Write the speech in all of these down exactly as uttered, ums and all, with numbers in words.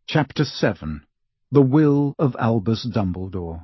Chapter seven. The Will of Albus Dumbledore.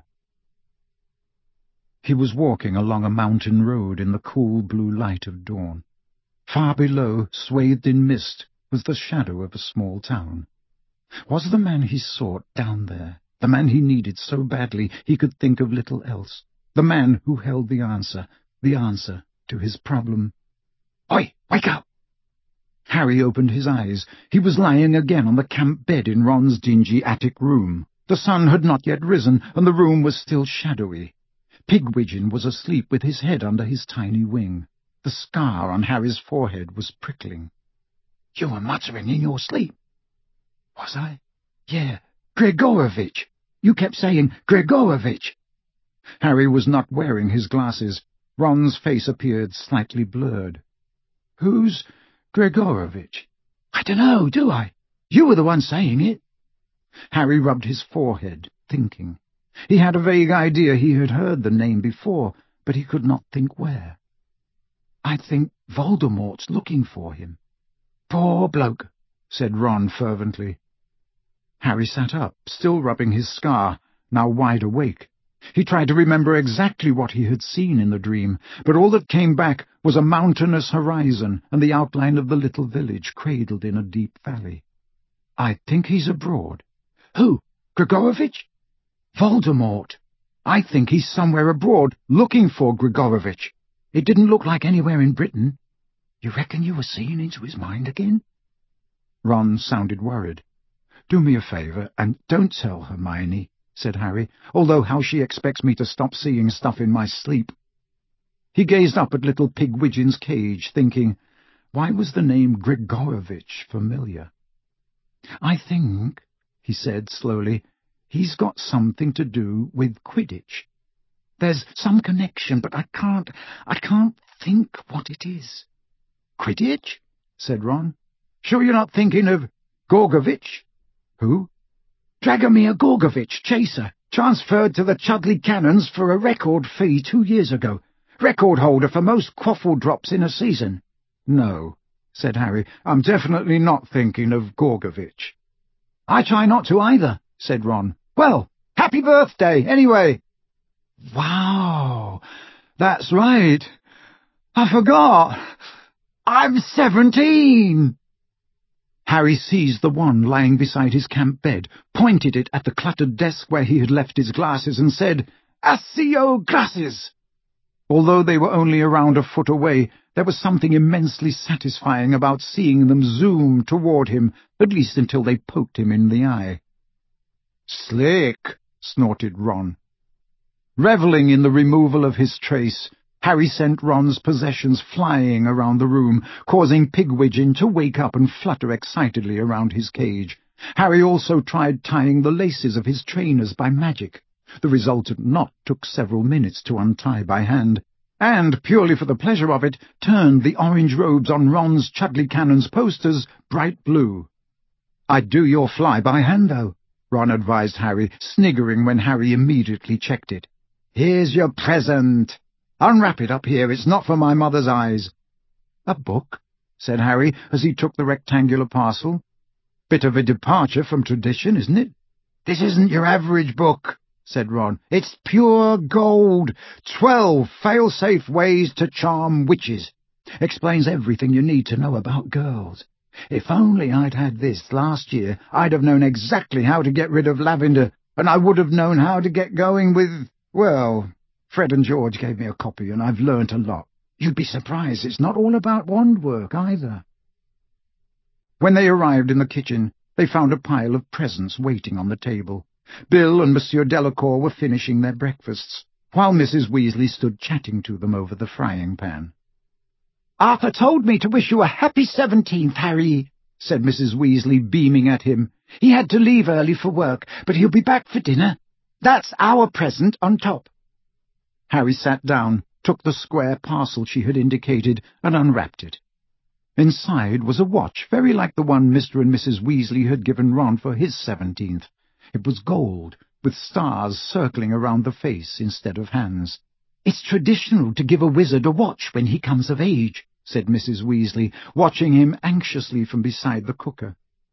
He was walking along a mountain road in the cool blue light of dawn. Far below, swathed in mist, was the shadow of a small town. Was the man he sought down there, the man he needed so badly he could think of little else, the man who held the answer, the answer to his problem? "Oi, wake up!" Harry opened his eyes. He was lying again on the camp bed in Ron's dingy attic room. The sun had not yet risen, and the room was still shadowy. Pigwidgeon was asleep with his head under his tiny wing. The scar on Harry's forehead was prickling. "You were muttering in your sleep." "Was I?" "Yeah, Gregorovitch. You kept saying Gregorovitch." Harry was not wearing his glasses. Ron's face appeared slightly blurred. "Who's Gregorovitch?" "I dunno, do I? You were the one saying it." Harry rubbed his forehead, thinking. He had a vague idea he had heard the name before, but he could not think where. "I think Voldemort's looking for him." "Poor bloke," said Ron fervently. Harry sat up, still rubbing his scar, now wide awake. He tried to remember exactly what he had seen in the dream, but all that came back was a mountainous horizon and the outline of the little village cradled in a deep valley. "I think he's abroad." "Who? Gregorovitch?" "Voldemort. I think he's somewhere abroad, looking for Gregorovitch. It didn't look like anywhere in Britain." "You reckon you were seeing into his mind again?" Ron sounded worried. "Do me a favour, and don't tell Hermione," said Harry, "although how she expects me to stop seeing stuff in my sleep." He gazed up at little Pigwidgeon's cage, thinking, why was the name Gregorovitch familiar? "I think," he said slowly, "he's got something to do with Quidditch. There's some connection, but I can't, I can't think what it is." "Quidditch?" said Ron. "Sure you're not thinking of Gorgovitch?" "Who?" "Dragomir Gorgovitch, chaser, transferred to the Chudley Cannons for a record fee two years ago. Record holder for most quaffle drops in a season." "No," said Harry, "I'm definitely not thinking of Gorgovitch." "I try not to either," said Ron. "Well, happy birthday, anyway." "Wow, that's right. I forgot. I'm seventeen." Harry seized the wand lying beside his camp bed, pointed it at the cluttered desk where he had left his glasses, and said, "Accio glasses!" Although they were only around a foot away, there was something immensely satisfying about seeing them zoom toward him, at least until they poked him in the eye. "Slick!" snorted Ron. Revelling in the removal of his trace, Harry sent Ron's possessions flying around the room, causing Pigwidgeon to wake up and flutter excitedly around his cage. Harry also tried tying the laces of his trainers by magic. The resultant knot took several minutes to untie by hand, and, purely for the pleasure of it, turned the orange robes on Ron's Chudley Cannons posters bright blue. "I'd do your fly by hand, though," Ron advised Harry, sniggering when Harry immediately checked it. "Here's your present. Unwrap it up here, it's not for my mother's eyes." "A book?" said Harry, as he took the rectangular parcel. "Bit of a departure from tradition, isn't it?" "This isn't your average book," said Ron. "It's pure gold. Twelve fail-safe ways to charm witches. Explains everything you need to know about girls. If only I'd had this last year, I'd have known exactly how to get rid of lavender, and I would have known how to get going with, well, Fred and George gave me a copy, and I've learnt a lot. You'd be surprised it's not all about wand work, either." When they arrived in the kitchen, they found a pile of presents waiting on the table. Bill and Monsieur Delacour were finishing their breakfasts, while Missus Weasley stood chatting to them over the frying-pan. "Arthur told me to wish you a happy seventeenth, Harry," said Missus Weasley, beaming at him. "He had to leave early for work, but he'll be back for dinner. That's our present on top." Harry sat down, took the square parcel she had indicated, and unwrapped it. Inside was a watch very like the one Mister and Missus Weasley had given Ron for his seventeenth. It was gold, with stars circling around the face instead of hands. "It's traditional to give a wizard a watch when he comes of age," said Missus Weasley, watching him anxiously from beside the cooker.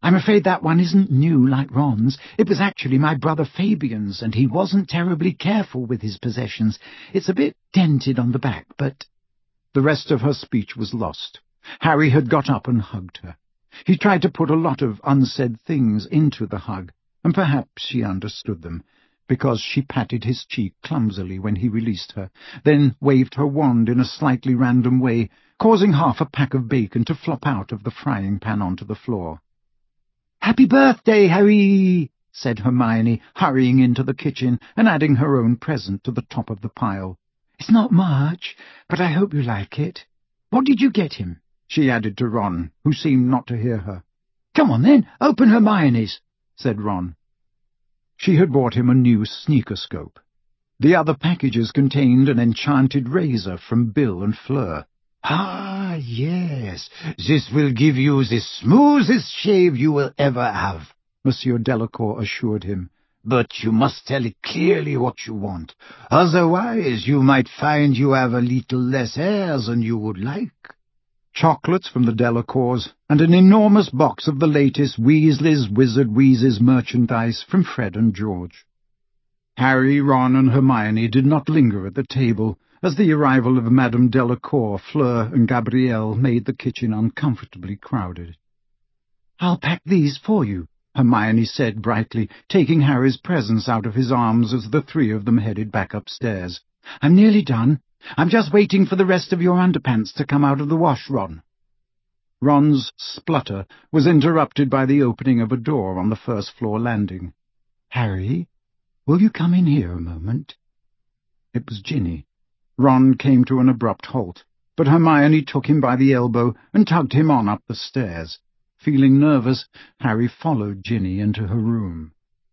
I'm afraid that one isn't new like Ron's. It was actually my brother Fabian's, and he wasn't terribly careful with his possessions. It's a bit dented on the back, but—" The rest of her speech was lost. Harry had got up and hugged her. He tried to put a lot of unsaid things into the hug, and perhaps she understood them, because she patted his cheek clumsily when he released her, then waved her wand in a slightly random way, causing half a pack of bacon to flop out of the frying pan onto the floor. "Happy birthday, Harry!" said Hermione, hurrying into the kitchen and adding her own present to the top of the pile. "It's not much, but I hope you like it. What did you get him?" she added to Ron, who seemed not to hear her. "Come on, then, open Hermione's," said Ron. She had bought him a new sneaker-scope. The other packages contained an enchanted razor from Bill and Fleur. "Ah, yes, this will give you the smoothest shave you will ever have," Monsieur Delacour assured him. "But you must tell it clearly what you want. Otherwise you might find you have a little less hair than you would like." Chocolates from the Delacours, and an enormous box of the latest Weasley's Wizard Wheezes merchandise from Fred and George. Harry, Ron, and Hermione did not linger at the table, as the arrival of Madame Delacour, Fleur, and Gabrielle made the kitchen uncomfortably crowded. "I'll pack these for you," Hermione said brightly, taking Harry's presents out of his arms as the three of them headed back upstairs. "I'm nearly done. I'm just waiting for the rest of your underpants to come out of the wash, Ron." Ron's splutter was interrupted by the opening of a door on the first-floor landing. "Harry, will you come in here a moment?" It was Ginny. Ron came to an abrupt halt, but Hermione took him by the elbow and tugged him on up the stairs. Feeling nervous, Harry followed Ginny into her room.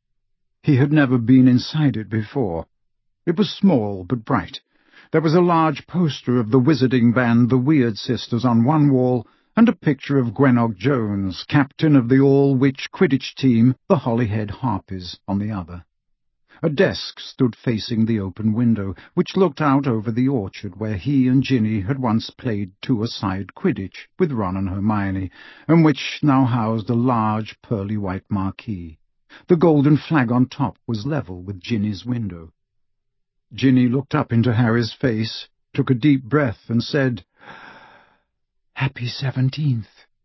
He had never been inside it before. It was small but bright. There was a large poster of the wizarding band the Weird Sisters on one wall, and a picture of Gwenog Jones, captain of the all-witch Quidditch team, the Holyhead Harpies, on the other. A desk stood facing the open window, which looked out over the orchard where he and Ginny had once played two-a-side Quidditch with Ron and Hermione, and which now housed a large pearly-white marquee. The golden flag on top was level with Ginny's window. Ginny looked up into Harry's face, took a deep breath, and said, "Happy seventeenth."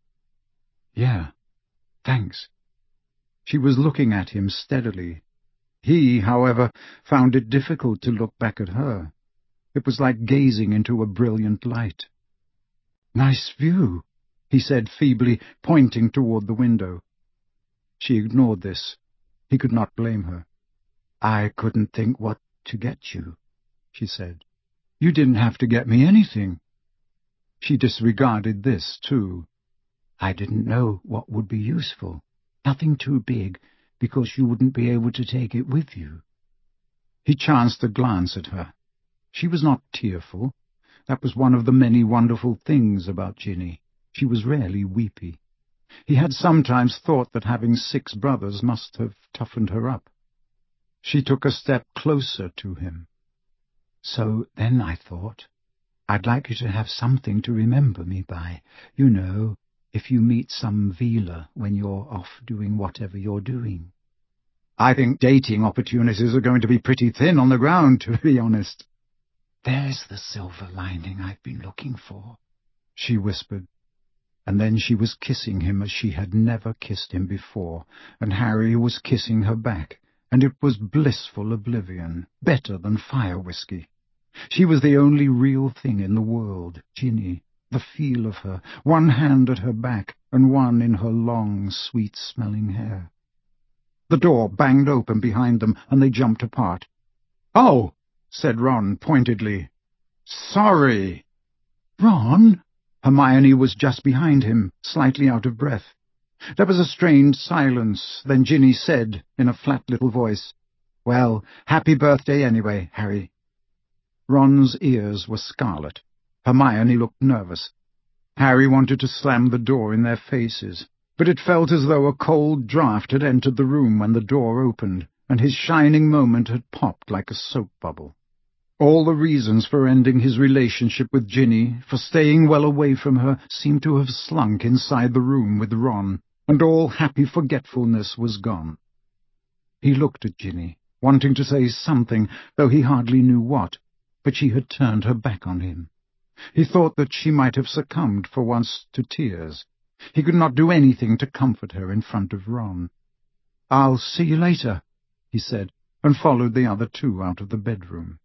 "Yeah, thanks." She was looking at him steadily. He, however, found it difficult to look back at her. It was like gazing into a brilliant light. "Nice view," he said feebly, pointing toward the window. She ignored this. He could not blame her. "I couldn't think what to get you," she said. "You didn't have to get me anything." She disregarded this, too. "I didn't know what would be useful. Nothing too big, because you wouldn't be able to take it with you." He chanced a glance at her. She was not tearful. That was one of the many wonderful things about Ginny. She was rarely weepy. He had sometimes thought that having six brothers must have toughened her up. She took a step closer to him. "So then I thought, I'd like you to have something to remember me by. You know, if you meet some Veela when you're off doing whatever you're doing." "I think dating opportunities are going to be pretty thin on the ground, to be honest." "There's the silver lining I've been looking for," she whispered. And then she was kissing him as she had never kissed him before, and Harry was kissing her back, and it was blissful oblivion, better than fire whiskey. She was the only real thing in the world, Ginny, the feel of her, one hand at her back and one in her long, sweet-smelling hair. The door banged open behind them, and they jumped apart. "Oh," said Ron pointedly. "Sorry." "Ron?" Hermione was just behind him, slightly out of breath. There was a strained silence. Then Ginny said, in a flat little voice, "Well, happy birthday anyway, Harry." Ron's ears were scarlet. Hermione looked nervous. Harry wanted to slam the door in their faces, but it felt as though a cold draught had entered the room when the door opened, and his shining moment had popped like a soap bubble. All the reasons for ending his relationship with Ginny, for staying well away from her, seemed to have slunk inside the room with Ron. and all happy forgetfulness was gone. He looked at Ginny, wanting to say something, though he hardly knew what, but she had turned her back on him. He thought that she might have succumbed for once to tears. He could not do anything to comfort her in front of Ron. "I'll see you later," he said, and followed the other two out of the bedroom.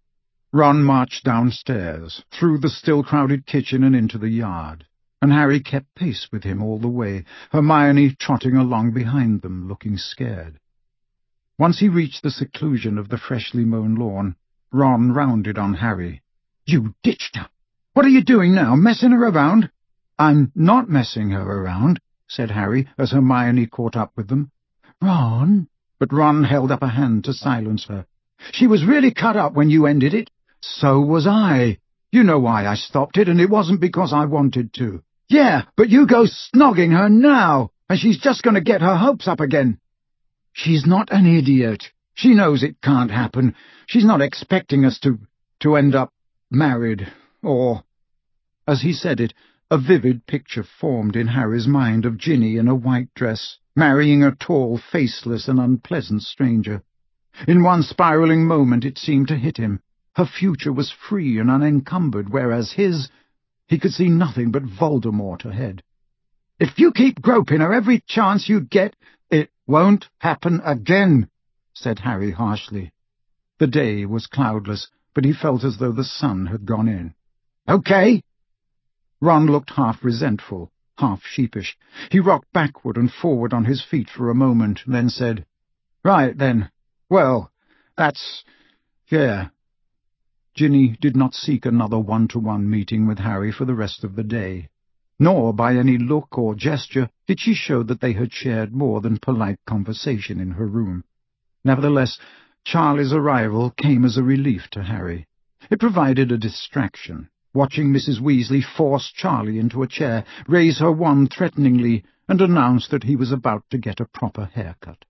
Ron marched downstairs, through the still-crowded kitchen and into the yard, and Harry kept pace with him all the way, Hermione trotting along behind them, looking scared. Once he reached the seclusion of the freshly mown lawn, Ron rounded on Harry. "You ditched her! What are you doing now, messing her around?" "I'm not messing her around," said Harry, as Hermione caught up with them. "Ron!" But Ron held up a hand to silence her. "She was really cut up when you ended it." "So was I. You know why I stopped it, and it wasn't because I wanted to." "Yeah, but you go snogging her now, and she's just going to get her hopes up again." "She's not an idiot. She knows it can't happen. She's not expecting us to, to end up married, or—" As he said it, a vivid picture formed in Harry's mind of Ginny in a white dress, marrying a tall, faceless and unpleasant stranger. In one spiralling moment it seemed to hit him. Her future was free and unencumbered, whereas his— he could see nothing but Voldemort ahead. "If you keep groping her every chance you get, it won't happen again," said Harry harshly. The day was cloudless, but he felt as though the sun had gone in. "Okay." Ron looked half resentful, half sheepish. He rocked backward and forward on his feet for a moment, then said, "Right, then. Well, that's... yeah." Ginny did not seek another one-to-one meeting with Harry for the rest of the day, nor by any look or gesture did she show that they had shared more than polite conversation in her room. Nevertheless, Charlie's arrival came as a relief to Harry. It provided a distraction, watching Missus Weasley force Charlie into a chair, raise her wand threateningly, and announce that he was about to get a proper haircut.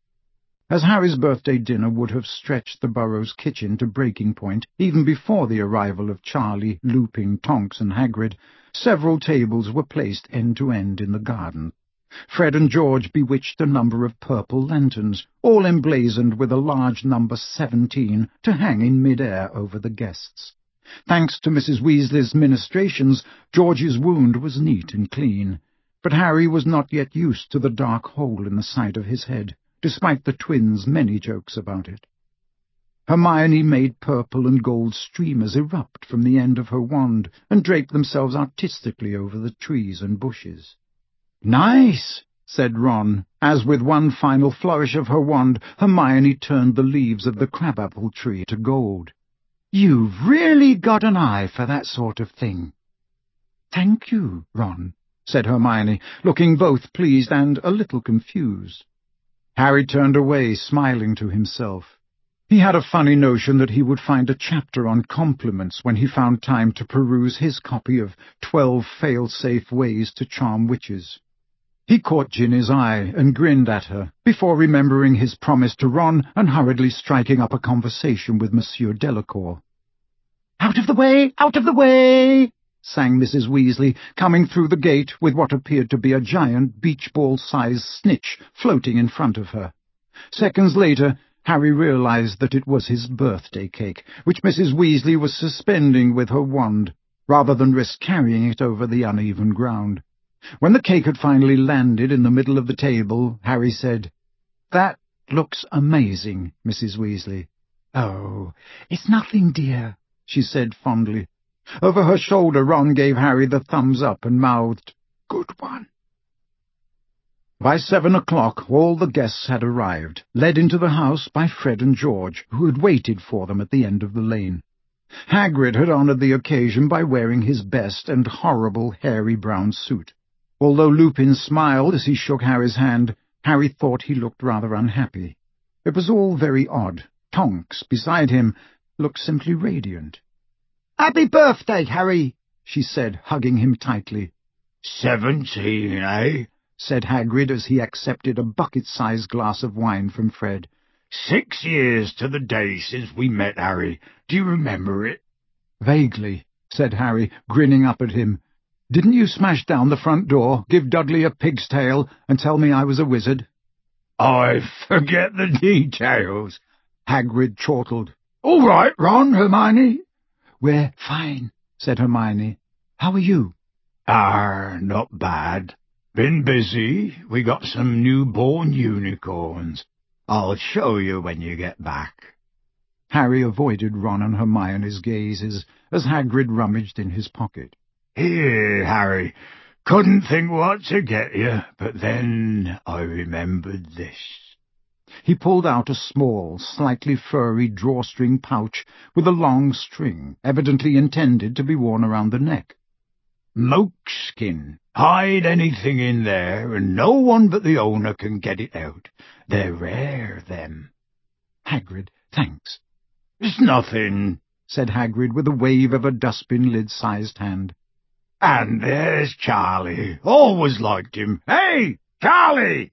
As Harry's birthday dinner would have stretched the Burrows' kitchen to breaking point even before the arrival of Charlie, Lupin, Tonks, and Hagrid, several tables were placed end-to-end in the garden. Fred and George bewitched a number of purple lanterns, all emblazoned with a large number seventeen, to hang in mid-air over the guests. Thanks to Missus Weasley's ministrations, George's wound was neat and clean, but Harry was not yet used to the dark hole in the side of his head, despite the twins' many jokes about it. Hermione made purple and gold streamers erupt from the end of her wand and drape themselves artistically over the trees and bushes. "Nice," said Ron, as with one final flourish of her wand Hermione turned the leaves of the crabapple tree to gold. "You've really got an eye for that sort of thing." "Thank you, Ron," said Hermione, looking both pleased and a little confused. Harry turned away, smiling to himself. He had a funny notion that he would find a chapter on compliments when he found time to peruse his copy of Twelve Fail-Safe Ways to Charm Witches. He caught Ginny's eye and grinned at her, before remembering his promise to Ron and hurriedly striking up a conversation with Monsieur Delacour. "Out of the way! Out of the way!" sang Missus Weasley, coming through the gate with what appeared to be a giant beach-ball-sized snitch floating in front of her. Seconds later, Harry realized that it was his birthday cake, which Missus Weasley was suspending with her wand, rather than risk carrying it over the uneven ground. When the cake had finally landed in the middle of the table, Harry said, "That looks amazing, Missus Weasley." "Oh, it's nothing, dear," she said fondly. Over her shoulder, Ron gave Harry the thumbs-up and mouthed, "Good one." By seven o'clock all the guests had arrived, led into the house by Fred and George, who had waited for them at the end of the lane. Hagrid had honoured the occasion by wearing his best and horrible hairy brown suit. Although Lupin smiled as he shook Harry's hand, Harry thought he looked rather unhappy. It was all very odd. Tonks, beside him, looked simply radiant. "Happy birthday, Harry," she said, hugging him tightly. Seventeen, eh? said Hagrid as he accepted a bucket-sized glass of wine from Fred. Six years to the day since we met, Harry. Do you remember it? Vaguely, said Harry, grinning up at him. Didn't you smash down the front door, give Dudley a pig's tail, and tell me I was a wizard?" "I forget the details," Hagrid chortled. "All right, Ron, Hermione." "We're fine," said Hermione. "How are you?" "Ah, not bad. Been busy. We got some newborn unicorns. I'll show you when you get back." Harry avoided Ron and Hermione's gazes as Hagrid rummaged in his pocket. "Here, Harry. Couldn't think what to get you, but then I remembered this." He pulled out a small, slightly furry drawstring pouch with a long string, evidently intended to be worn around the neck. "Mokeskin. Hide anything in there, and no one but the owner can get it out. They're rare, them." "Hagrid, thanks." "It's nothing," said Hagrid with a wave of a dustbin lid-sized hand. "And there's Charlie. Always liked him. Hey, Charlie!"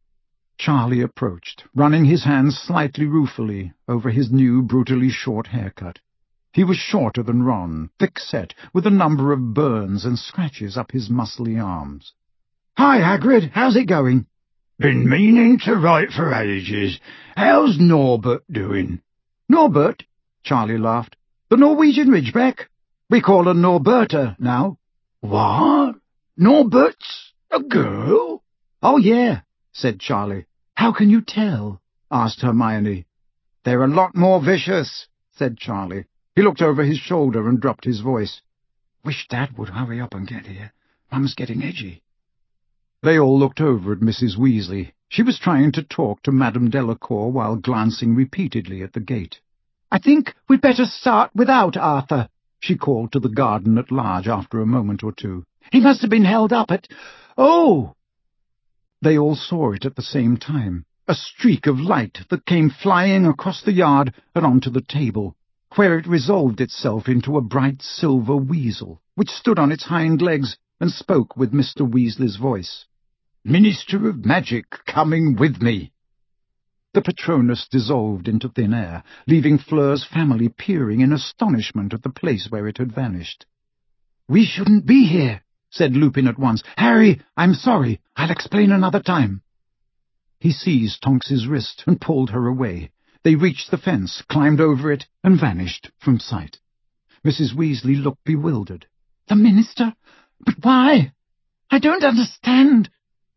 Charlie approached, running his hands slightly ruefully over his new, brutally short haircut. He was shorter than Ron, thick-set, with a number of burns and scratches up his muscly arms. "Hi, Hagrid. How's it going?" "Been meaning to write for ages. How's Norbert doing?" "Norbert?" Charlie laughed. "The Norwegian Ridgeback? We call her Norberta now." "What? Norbert's a girl?" "Oh, yeah," said Charlie. "How can you tell?" asked Hermione. "They're a lot more vicious," said Charlie. He looked over his shoulder and dropped his voice. "Wish Dad would hurry up and get here. Mum's getting edgy." They all looked over at Missus Weasley. She was trying to talk to Madame Delacour while glancing repeatedly at the gate. "I think we'd better start without Arthur," she called to the garden at large after a moment or two. "He must have been held up at... Oh!" They all saw it at the same time, a streak of light that came flying across the yard and onto the table, where it resolved itself into a bright silver weasel, which stood on its hind legs and spoke with Mister Weasley's voice. "Minister of Magic coming with me." The Patronus dissolved into thin air, leaving Fleur's family peering in astonishment at the place where it had vanished. "We shouldn't be here," said Lupin at once. "Harry, I'm sorry. I'll explain another time." He seized Tonks's wrist and pulled her away. They reached the fence, climbed over it, and vanished from sight. Missus Weasley looked bewildered. "The Minister? But why? I don't understand."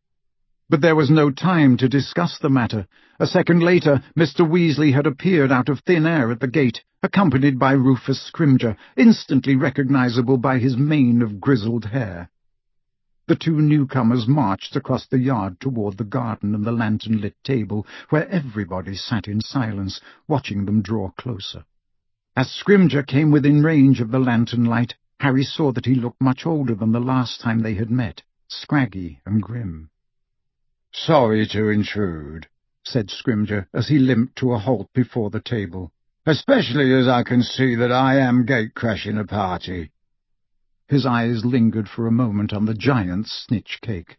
But there was no time to discuss the matter. A second later, Mister Weasley had appeared out of thin air at the gate, accompanied by Rufus Scrimger, instantly recognizable by his mane of grizzled hair. The two newcomers marched across the yard toward the garden and the lantern-lit table, where everybody sat in silence, watching them draw closer. As Scrimger came within range of the lantern light, Harry saw that he looked much older than the last time they had met, scraggy and grim. "Sorry to intrude," said Scrimger, as he limped to a halt before the table, "especially as I can see that I am gate-crashing a party." His eyes lingered for a moment on the giant snitch cake.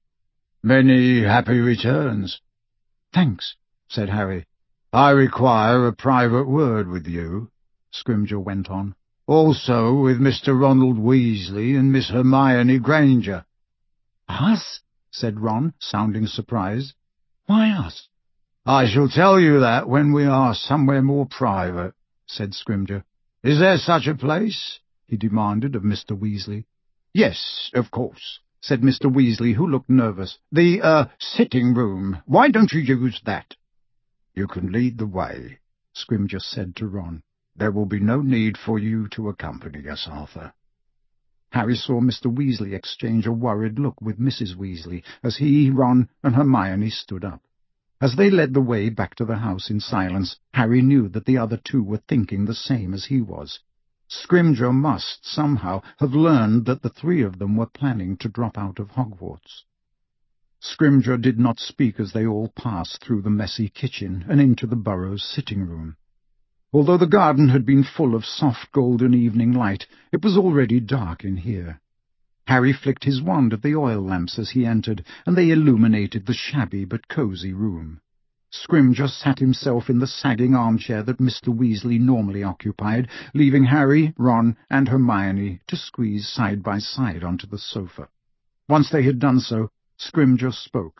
"Many happy returns." "Thanks," said Harry. "I require a private word with you," Scrimger went on. "Also with Mister Ronald Weasley and Miss Hermione Granger." "Us?" said Ron, sounding surprised. "Why us?" "I shall tell you that when we are somewhere more private," said Scrimger. "Is there such a place?" he demanded of Mister Weasley. "Yes, of course," said Mister Weasley, who looked nervous. "The, er, sitting room. Why don't you use that?" "You can lead the way," Scrimger said to Ron. "There will be no need for you to accompany us, Arthur." Harry saw Mister Weasley exchange a worried look with Missus Weasley as he, Ron, and Hermione stood up. As they led the way back to the house in silence, Harry knew that the other two were thinking the same as he was. Scrimger must, somehow, have learned that the three of them were planning to drop out of Hogwarts. Scrimger did not speak as they all passed through the messy kitchen and into the Burrows' sitting-room. Although the garden had been full of soft golden evening light, it was already dark in here. Harry flicked his wand at the oil lamps as he entered, and they illuminated the shabby but cosy room. Scrimger sat himself in the sagging armchair that Mister Weasley normally occupied, leaving Harry, Ron, and Hermione to squeeze side by side onto the sofa. Once they had done so, Scrimger spoke.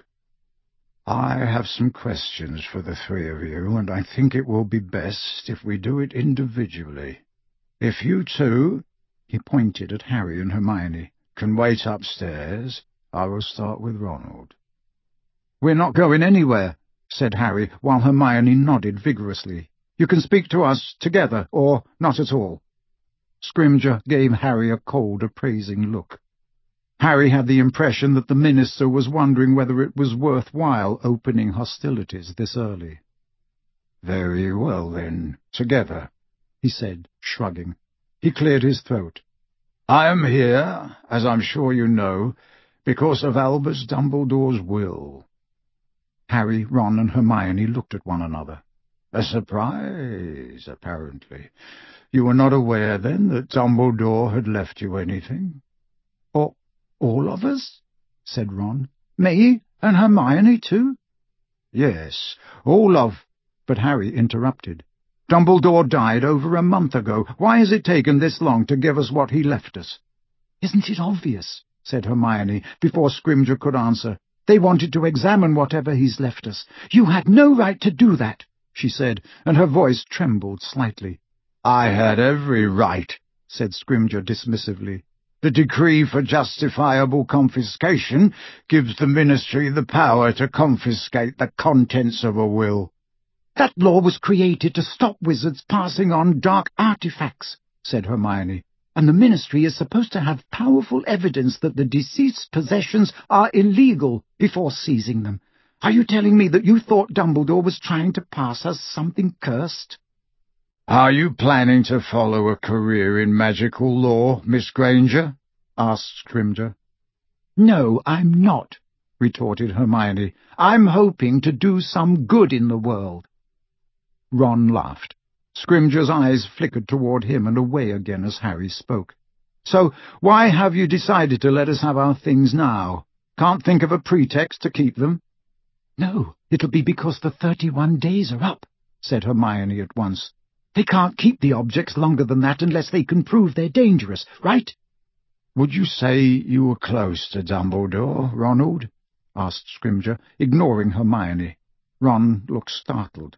"I have some questions for the three of you, and I think it will be best if we do it individually. If you two," he pointed at Harry and Hermione, "can wait upstairs, I will start with Ronald." "We're not going anywhere," said Harry, while Hermione nodded vigorously. "You can speak to us together, or not at all." Scrimger gave Harry a cold, appraising look. Harry had the impression that the minister was wondering whether it was worthwhile opening hostilities this early. "Very well, then, together," he said, shrugging. He cleared his throat. "I am here, as I'm sure you know, because of Albus Dumbledore's will." Harry, Ron, and Hermione looked at one another. "A surprise, apparently. You were not aware, then, that Dumbledore had left you anything?" "Or all of us?" said Ron. "Me and Hermione, too?" "Yes, all of—" But Harry interrupted. "Dumbledore died over a month ago. Why has it taken this long to give us what he left us?" "Isn't it obvious?" said Hermione, before Scrimger could answer. "They wanted to examine whatever he's left us. You had no right to do that," she said, and her voice trembled slightly. "I had every right," said Scrimger dismissively. "The decree for justifiable confiscation gives the Ministry the power to confiscate the contents of a will." "That law was created to stop wizards passing on dark artifacts," said Hermione, "and the Ministry is supposed to have powerful evidence that the deceased's possessions are illegal before seizing them. Are you telling me that you thought Dumbledore was trying to pass us something cursed?" "Are you planning to follow a career in magical law, Miss Granger?" asked Scrimger. "No, I'm not," retorted Hermione. "I'm hoping to do some good in the world." Ron laughed. Scrimger's eyes flickered toward him and away again as Harry spoke. "So why have you decided to let us have our things now? Can't think of a pretext to keep them?" "No, it'll be because the thirty-one days are up," said Hermione at once. "They can't keep the objects longer than that unless they can prove they're dangerous, right?" "Would you say you were close to Dumbledore, Ronald?" asked Scrimger, ignoring Hermione. Ron looked startled.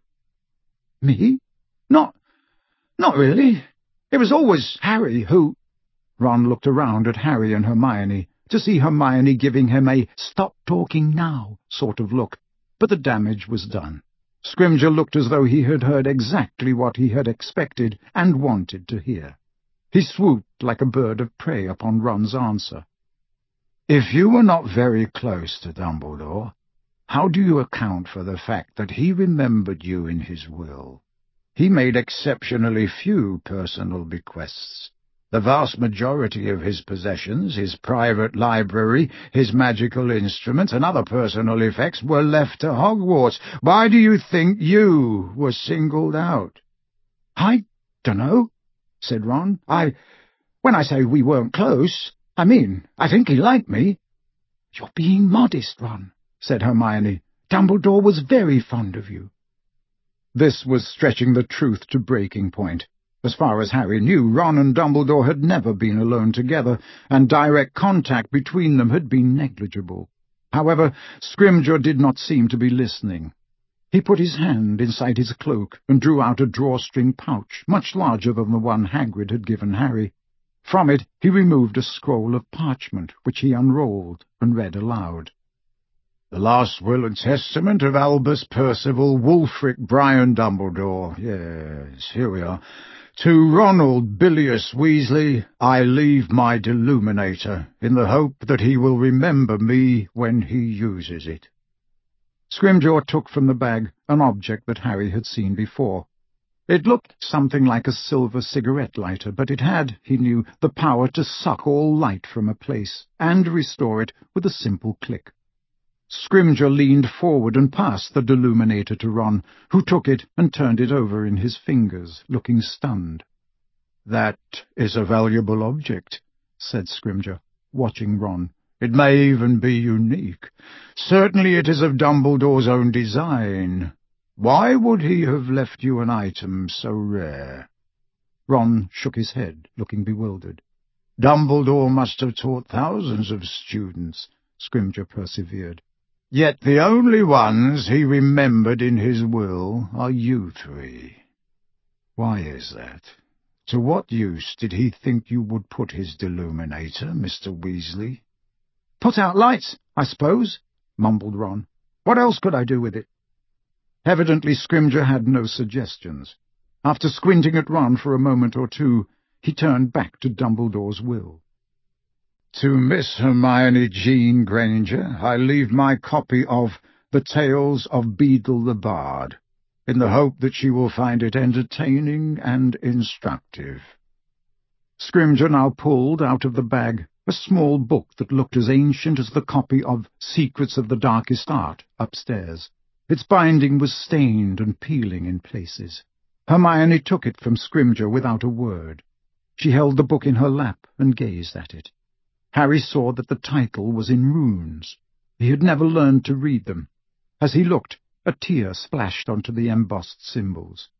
"Me? Not... not really. It was always Harry who—" Ron looked around at Harry and Hermione, to see Hermione giving him a stop-talking-now sort of look, but the damage was done. Scrimger looked as though he had heard exactly what he had expected and wanted to hear. He swooped like a bird of prey upon Ron's answer. "If you were not very close to Dumbledore, how do you account for the fact that he remembered you in his will? He made exceptionally few personal bequests. The vast majority of his possessions, his private library, his magical instruments, and other personal effects were left to Hogwarts. Why do you think you were singled out?" "I dunno," said Ron. I... when I say we weren't close, I mean, I think he liked me." "You're being modest, Ron," said Hermione. "Dumbledore was very fond of you." This was stretching the truth to breaking point. As far as Harry knew, Ron and Dumbledore had never been alone together, and direct contact between them had been negligible. However, Scrimger did not seem to be listening. He put his hand inside his cloak and drew out a drawstring pouch, much larger than the one Hagrid had given Harry. From it he removed a scroll of parchment, which he unrolled and read aloud. "The last will and testament of Albus Percival Wulfric Brian Dumbledore. Yes, here we are. To Ronald Bilious Weasley, I leave my Deluminator, in the hope that he will remember me when he uses it." Scrimgeour took from the bag an object that Harry had seen before. It looked something like a silver cigarette lighter, but it had, he knew, the power to suck all light from a place, and restore it with a simple click. Scrimger leaned forward and passed the Deluminator to Ron, who took it and turned it over in his fingers, looking stunned. "That is a valuable object," said Scrimger, watching Ron. "It may even be unique. Certainly it is of Dumbledore's own design. Why would he have left you an item so rare?" Ron shook his head, looking bewildered. "Dumbledore must have taught thousands of students," Scrimger persevered. "Yet the only ones he remembered in his will are you three. Why is that? To what use did he think you would put his Deluminator, Mister Weasley?" "Put out lights, I suppose," mumbled Ron. "What else could I do with it?" Evidently Scrimger had no suggestions. After squinting at Ron for a moment or two, he turned back to Dumbledore's will. "To Miss Hermione Jean Granger I leave my copy of The Tales of Beedle the Bard, in the hope that she will find it entertaining and instructive." Scrimger now pulled out of the bag a small book that looked as ancient as the copy of Secrets of the Darkest Art upstairs. Its binding was stained and peeling in places. Hermione took it from Scrimger without a word. She held the book in her lap and gazed at it. Harry saw that the title was in runes. He had never learned to read them. As he looked, a tear splashed onto the embossed symbols.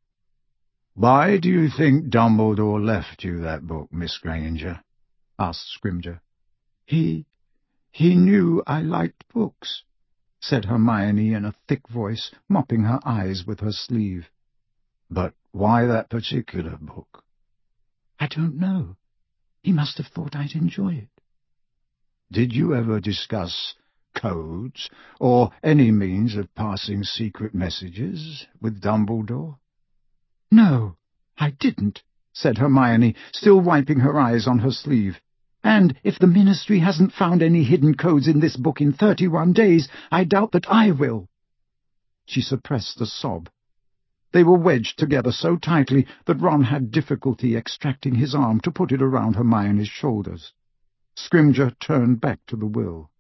"Why do you think Dumbledore left you that book, Miss Granger?" asked Scrimger. He... he knew I liked books," said Hermione in a thick voice, mopping her eyes with her sleeve. "But why that particular book?" "I don't know. He must have thought I'd enjoy it." "Did you ever discuss codes, or any means of passing secret messages, with Dumbledore?" "No, I didn't," said Hermione, still wiping her eyes on her sleeve. "And if the Ministry hasn't found any hidden codes in this book in thirty-one days, I doubt that I will." She suppressed a sob. They were wedged together so tightly that Ron had difficulty extracting his arm to put it around Hermione's shoulders. Scrimger turned back to the will.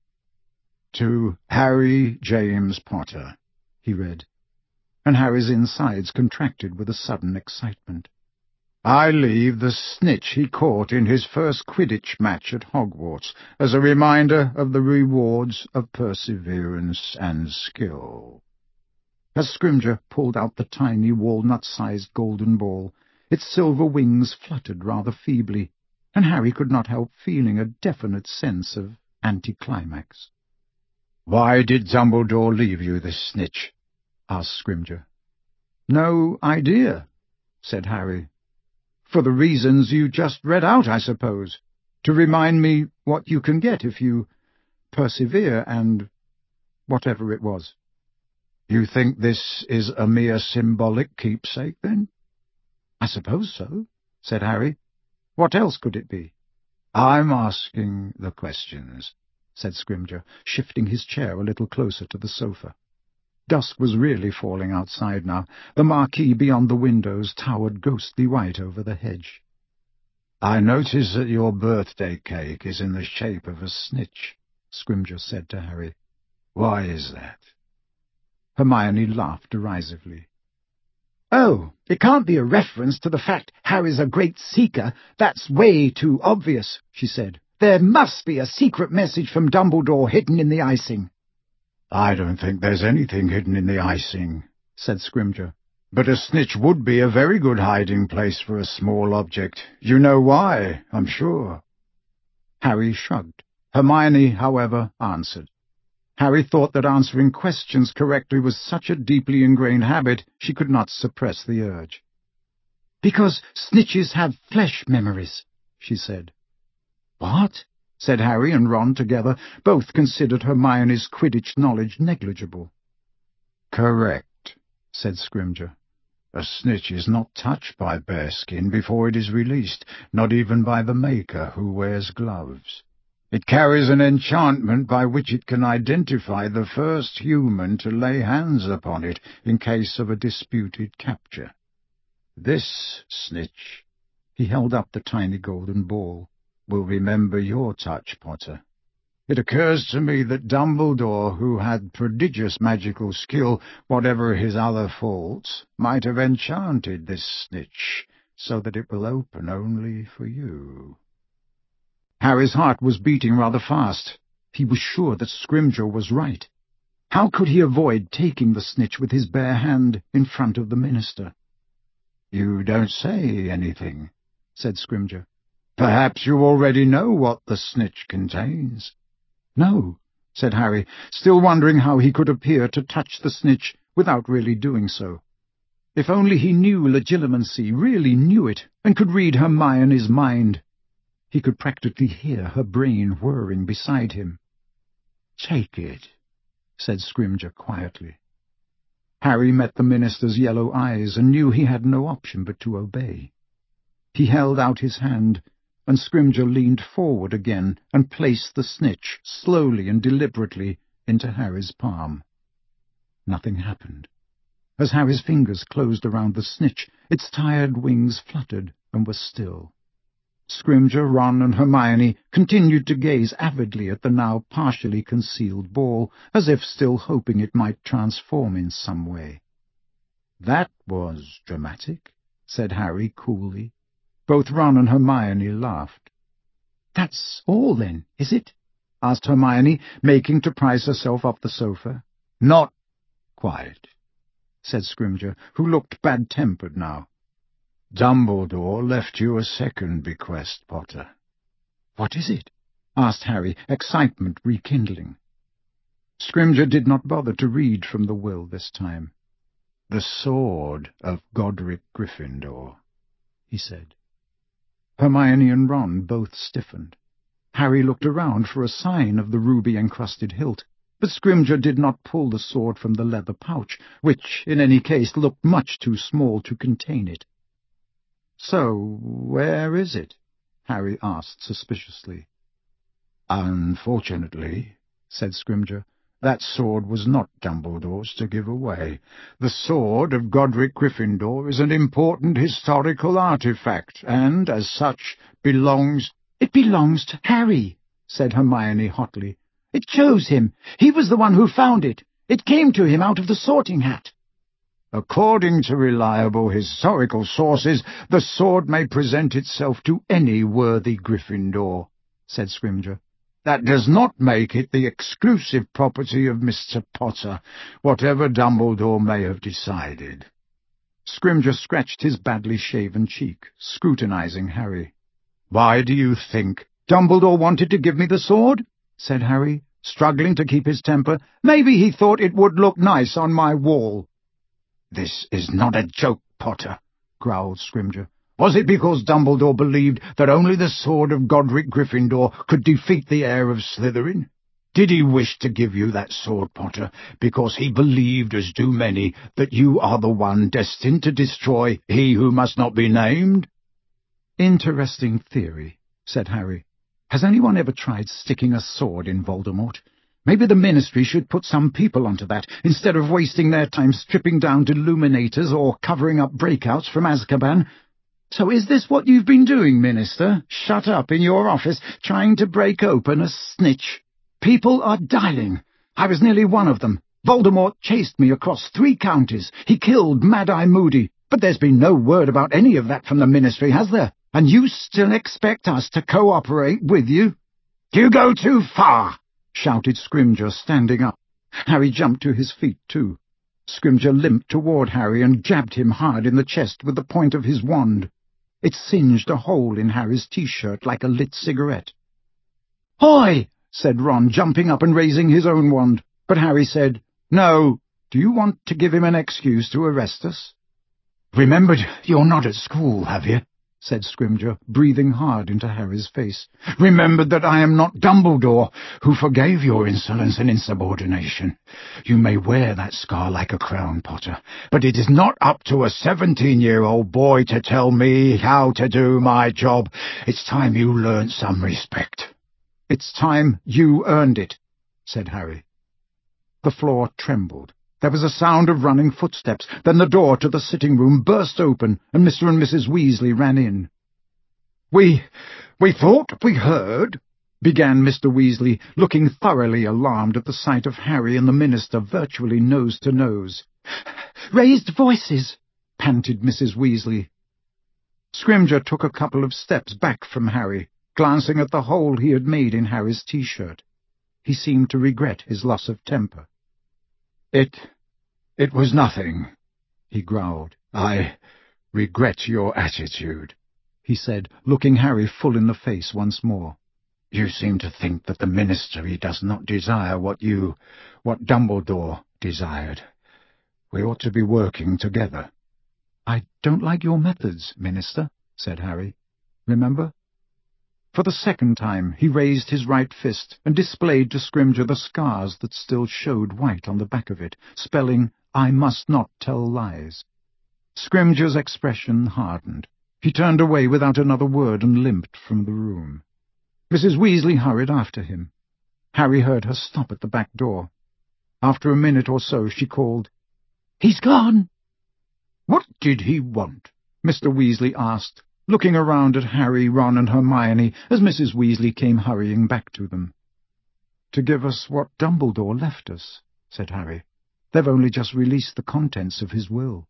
"To Harry James Potter," he read, and Harry's insides contracted with a sudden excitement. "I leave the snitch he caught in his first Quidditch match at Hogwarts as a reminder of the rewards of perseverance and skill." As Scrimger pulled out the tiny walnut-sized golden ball, its silver wings fluttered rather feebly, and Harry could not help feeling a definite sense of anticlimax. "Why did Dumbledore leave you this snitch?" asked Scrimger. "No idea," said Harry. "For the reasons you just read out, I suppose. To remind me what you can get if you persevere and whatever it was." "You think this is a mere symbolic keepsake, then?" "I suppose so," said Harry. "What else could it be?" "I'm asking the questions," said Scrimger, shifting his chair a little closer to the sofa. Dusk was really falling outside now. The marquee beyond the windows towered ghostly white over the hedge. "I notice that your birthday cake is in the shape of a snitch," Scrimger said to Harry. "Why is that?" Hermione laughed derisively. "Oh, it can't be a reference to the fact Harry's a great seeker. That's way too obvious," she said. "There must be a secret message from Dumbledore hidden in the icing." "I don't think there's anything hidden in the icing," said Scrimger. "But a snitch would be a very good hiding place for a small object. You know why, I'm sure." Harry shrugged. Hermione, however, answered. Harry thought that answering questions correctly was such a deeply ingrained habit she could not suppress the urge. "Because snitches have flesh memories," she said. "What?" said Harry and Ron together. Both considered Hermione's Quidditch knowledge negligible. "Correct," said Scrimger. "A snitch is not touched by bare skin before it is released, not even by the Maker who wears gloves. It carries an enchantment by which it can identify the first human to lay hands upon it in case of a disputed capture. This snitch," he held up the tiny golden ball, "will remember your touch, Potter. It occurs to me that Dumbledore, who had prodigious magical skill, whatever his other faults, might have enchanted this snitch so that it will open only for you." Harry's heart was beating rather fast. He was sure that Scrimger was right. How could he avoid taking the snitch with his bare hand in front of the minister? "You don't say anything," said Scrimger. "Perhaps you already know what the snitch contains." "No," said Harry, still wondering how he could appear to touch the snitch without really doing so. If only he knew Legilimency, really knew it, and could read Hermione's mind. He could practically hear her brain whirring beside him. "Take it," said Scrimger quietly. Harry met the minister's yellow eyes and knew he had no option but to obey. He held out his hand, and Scrimger leaned forward again and placed the snitch slowly and deliberately into Harry's palm. Nothing happened. As Harry's fingers closed around the snitch, its tired wings fluttered and were still. Scrimger, Ron, and Hermione continued to gaze avidly at the now partially concealed ball, as if still hoping it might transform in some way. "That was dramatic," said Harry coolly. Both Ron and Hermione laughed. "That's all, then, is it?" asked Hermione, making to prise herself off the sofa. "Not quite," said Scrimger, who looked bad-tempered now. "Dumbledore left you a second bequest, Potter." "What is it?" asked Harry, excitement rekindling. Scrimger did not bother to read from the will this time. "The sword of Godric Gryffindor," he said. Hermione and Ron both stiffened. Harry looked around for a sign of the ruby-encrusted hilt, but Scrimger did not pull the sword from the leather pouch, which, in any case, looked much too small to contain it. "So, where is it?" Harry asked suspiciously. "Unfortunately," said Scrimger, "that sword was not Dumbledore's to give away. The sword of Godric Gryffindor is an important historical artifact, and, as such, belongs—" "It belongs to Harry," said Hermione hotly. "It chose him. He was the one who found it. It came to him out of the Sorting Hat." "According to reliable historical sources, the sword may present itself to any worthy Gryffindor," said Scrimger. "That does not make it the exclusive property of Mister Potter, whatever Dumbledore may have decided." Scrimger scratched his badly shaven cheek, scrutinizing Harry. "Why do you think—" "Dumbledore wanted to give me the sword?" said Harry, struggling to keep his temper. "Maybe he thought it would look nice on my wall." "This is not a joke, Potter," growled Scrimger. "Was it because Dumbledore believed that only the sword of Godric Gryffindor could defeat the heir of Slytherin? Did he wish to give you that sword, Potter, because he believed, as do many, that you are the one destined to destroy he who must not be named?" "Interesting theory," said Harry. "Has anyone ever tried sticking a sword in Voldemort? Maybe the Ministry should put some people onto that, instead of wasting their time stripping down Deluminators or covering up breakouts from Azkaban. So is this what you've been doing, Minister? Shut up in your office, trying to break open a snitch? People are dying. I was nearly one of them. Voldemort chased me across three counties. He killed Mad-Eye Moody. But there's been no word about any of that from the Ministry, has there? And you still expect us to cooperate with you?" "You go too far!" shouted Scrimger, standing up. Harry jumped to his feet, too. Scrimger limped toward Harry and jabbed him hard in the chest with the point of his wand. It singed a hole in Harry's T-shirt like a lit cigarette. "Hoy!" said Ron, jumping up and raising his own wand. But Harry said, "No. Do you want to give him an excuse to arrest us?" "Remembered you're not at school, have you?" said Scrimger, breathing hard into Harry's face. "Remembered that I am not Dumbledore, who forgave your insolence and insubordination. You may wear that scar like a crown, Potter, but it is not up to a seventeen-year-old boy to tell me how to do my job. It's time you learned some respect." "It's time you earned it," said Harry. The floor trembled. There was a sound of running footsteps. Then the door to the sitting-room burst open, and Mister and Missus Weasley ran in. We... we thought we heard," began Mister Weasley, looking thoroughly alarmed at the sight of Harry and the Minister virtually nose to nose. "Raised voices," panted Missus Weasley. Scrimger took a couple of steps back from Harry, glancing at the hole he had made in Harry's T-shirt. He seemed to regret his loss of temper. It... it was nothing, he growled. I regret your attitude, he said, looking Harry full in the face once more. You seem to think that the Ministry does not desire what you... what Dumbledore desired. We ought to be working together. I don't like your methods, Minister, said Harry. Remember? For the second time he raised his right fist and displayed to Scrimgeour the scars that still showed white on the back of it, spelling, I must not tell lies. Scrimgeour's expression hardened. He turned away without another word and limped from the room. Missus Weasley hurried after him. Harry heard her stop at the back door. After a minute or so she called, He's gone! What did he want? Mister Weasley asked, looking around at Harry, Ron, and Hermione as Missus Weasley came hurrying back to them. To give us what Dumbledore left us, said Harry. They've only just released the contents of his will.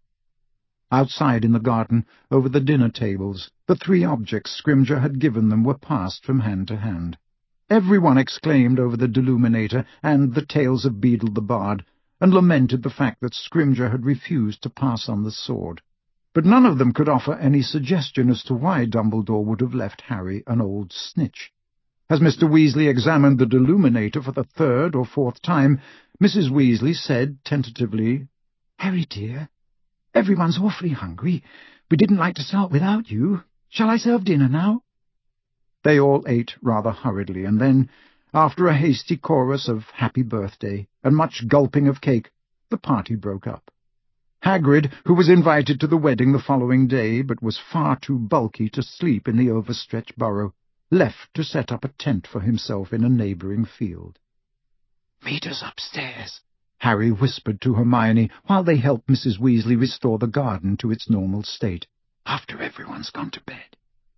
Outside in the garden, over the dinner tables, the three objects Scrimgeour had given them were passed from hand to hand. Everyone exclaimed over the Deluminator and the Tales of Beedle the Bard, and lamented the fact that Scrimgeour had refused to pass on the sword. But none of them could offer any suggestion as to why Dumbledore would have left Harry an old snitch. As Mister Weasley examined the Deluminator for the third or fourth time, Missus Weasley said tentatively, Harry, dear, everyone's awfully hungry. We didn't like to start without you. Shall I serve dinner now? They all ate rather hurriedly, and then, after a hasty chorus of Happy Birthday and much gulping of cake, the party broke up. Hagrid, who was invited to the wedding the following day but was far too bulky to sleep in the overstretched burrow, left to set up a tent for himself in a neighbouring field. "Meet us upstairs," Harry whispered to Hermione while they helped Missus Weasley restore the garden to its normal state, "after everyone's gone to bed."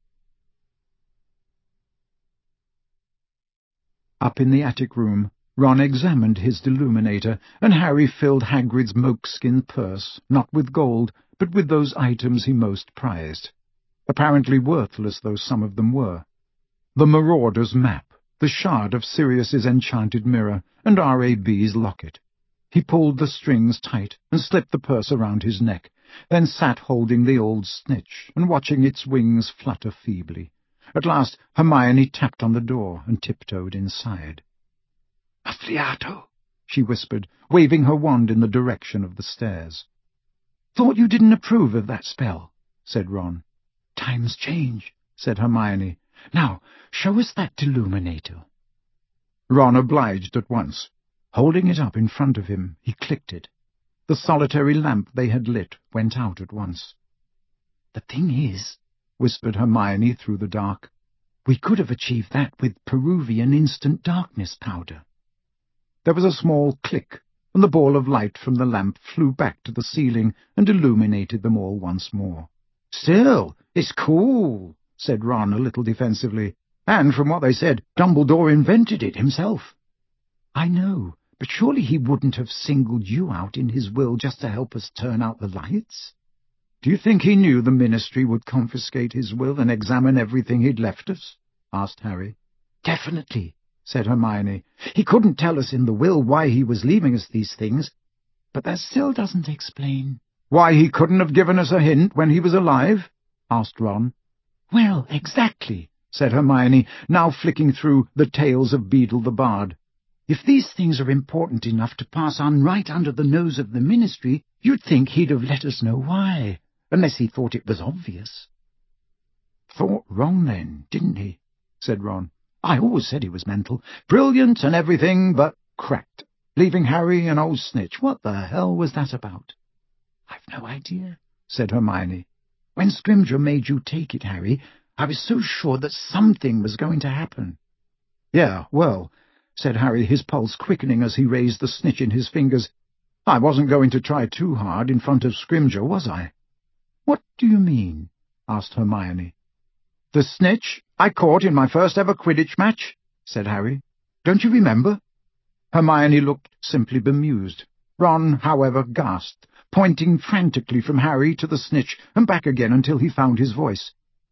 Up in the attic room, Ron examined his Deluminator, and Harry filled Hagrid's moleskin purse, not with gold, but with those items he most prized, apparently worthless though some of them were. The Marauder's map, the shard of Sirius's enchanted mirror, and R A B's locket. He pulled the strings tight and slipped the purse around his neck, then sat holding the old snitch and watching its wings flutter feebly. At last Hermione tapped on the door and tiptoed inside. "Affliato," she whispered, waving her wand in the direction of the stairs. "Thought you didn't approve of that spell," said Ron. "Times change," said Hermione. "Now, show us that Deluminator." Ron obliged at once. Holding it up in front of him, he clicked it. The solitary lamp they had lit went out at once. "The thing is," whispered Hermione through the dark, "we could have achieved that with Peruvian instant darkness powder." There was a small click, and the ball of light from the lamp flew back to the ceiling and illuminated them all once more. "Still, it's cool," said Ron a little defensively. "And from what they said, Dumbledore invented it himself." "I know, but surely he wouldn't have singled you out in his will just to help us turn out the lights?" "Do you think he knew the Ministry would confiscate his will and examine everything he'd left us?" asked Harry. "Definitely," said Hermione. "He couldn't tell us in the will why he was leaving us these things, but that still doesn't explain—" "Why he couldn't have given us a hint when he was alive?" asked Ron. "Well, exactly," said Hermione, now flicking through the Tales of Beedle the Bard. "If these things are important enough to pass on right under the nose of the Ministry, you'd think he'd have let us know why, unless he thought it was obvious." "Thought wrong, then, didn't he?" said Ron. "I always said he was mental. Brilliant and everything, but cracked. Leaving Harry an old snitch. What the hell was that about?" "I've no idea," said Hermione. "When Scrimgeour made you take it, Harry, I was so sure that something was going to happen." "Yeah, well," said Harry, his pulse quickening as he raised the snitch in his fingers, "I wasn't going to try too hard in front of Scrimgeour, was I?" "What do you mean?" asked Hermione. "The snitch I caught in my first ever Quidditch match," said Harry. "Don't you remember?" Hermione looked simply bemused. Ron, however, gasped, pointing frantically from Harry to the snitch and back again until he found his voice.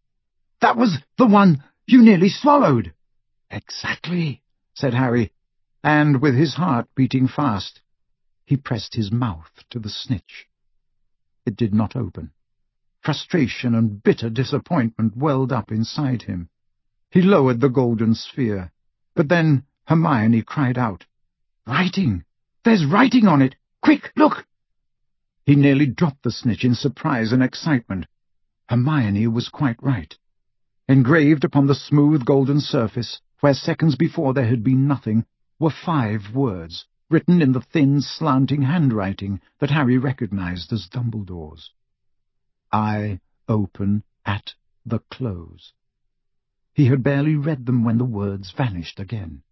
"That was the one you nearly swallowed." "Exactly," said Harry, and with his heart beating fast, He pressed his mouth to the snitch. It did not open. Frustration and bitter disappointment welled up inside him. He lowered the golden sphere, but then Hermione cried out, "Writing! There's writing on it! Quick, look!" He nearly dropped the snitch in surprise and excitement. Hermione was quite right. Engraved upon the smooth golden surface, where seconds before there had been nothing, were five words, written in the thin, slanting handwriting that Harry recognized as Dumbledore's. "I open at the close." He had barely read them when the words vanished again.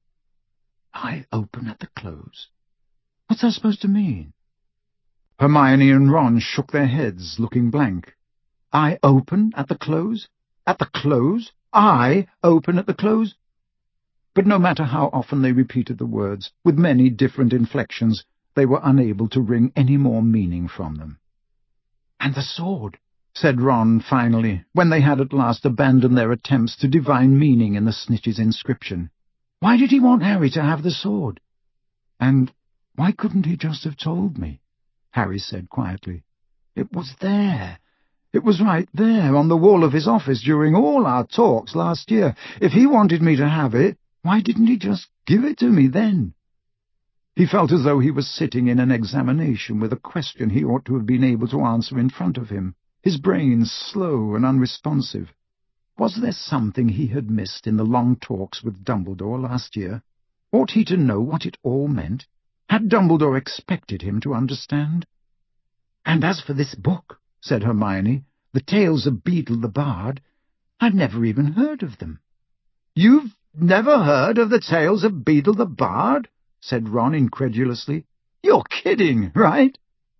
I open at the close? What's that supposed to mean? Hermione and Ron shook their heads, looking blank. I open at the close? At the close? I open at the close? But no matter how often they repeated the words, with many different inflections, they were unable to wring any more meaning from them. "And the sword," said Ron finally, when they had at last abandoned their attempts to divine meaning in the snitch's inscription. "Why did he want Harry to have the sword?" "And why couldn't he just have told me?" Harry said quietly. "It was there. It was right there on the wall of his office during all our talks last year. If he wanted me to have it, why didn't he just give it to me then?" He felt as though he was sitting in an examination with a question he ought to have been able to answer in front of him, his brain slow and unresponsive. Was there something he had missed in the long talks with Dumbledore last year? Ought he to know what it all meant? Had Dumbledore expected him to understand? "And as for this book," said Hermione, "the Tales of Beedle the Bard, I've never even heard of them." "You've never heard of the Tales of Beedle the Bard?" said Ron incredulously. "You're kidding, right?"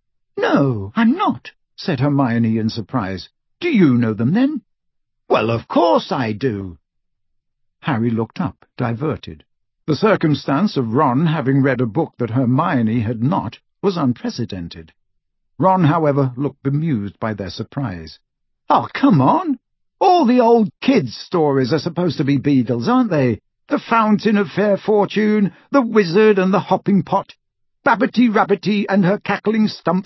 "No, I'm not," said Hermione in surprise. "Do you know them, then?" "Well, of course I do." Harry looked up, diverted. The circumstance of Ron having read a book that Hermione had not was unprecedented. Ron, however, looked bemused by their surprise. "Oh, come on! All the old kids' stories are supposed to be Beedles, aren't they? The Fountain of Fair Fortune, The Wizard and the Hopping Pot, Babbity-Rabbity and her Cackling Stump."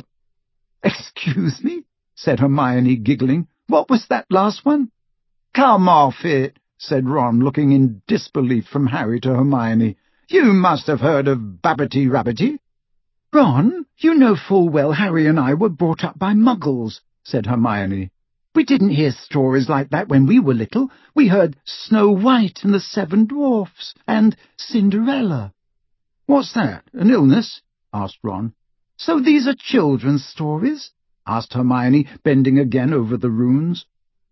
"Excuse me?" said Hermione, giggling. "What was that last one?" "Come off it," said Ron, looking in disbelief from Harry to Hermione. "You must have heard of Babbity-Rabbity." "Ron, you know full well Harry and I were brought up by Muggles," said Hermione. "We didn't hear stories like that when we were little. We heard Snow White and the Seven Dwarfs, and Cinderella." "What's that, an illness?" asked Ron. "So these are children's stories?" asked Hermione, bending again over the runes.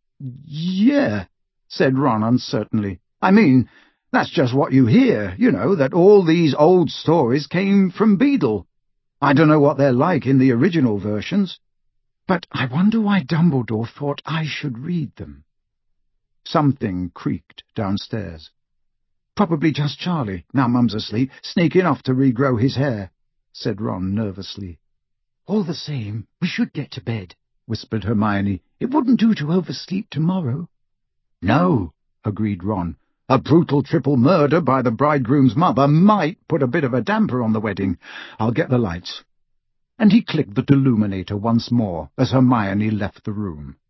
"Yeah," said Ron uncertainly. "I mean, that's just what you hear, you know, that all these old stories came from Beedle. I don't know what they're like in the original versions. But I wonder why Dumbledore thought I should read them." Something creaked downstairs. "Probably just Charlie, now Mum's asleep, sneaking off to regrow his hair," said Ron nervously. "All the same, we should get to bed," whispered Hermione. "It wouldn't do to oversleep tomorrow." "No," agreed Ron. "A brutal triple murder by the bridegroom's mother might put a bit of a damper on the wedding. I'll get the lights." And he clicked the deluminator once more as Hermione left the room.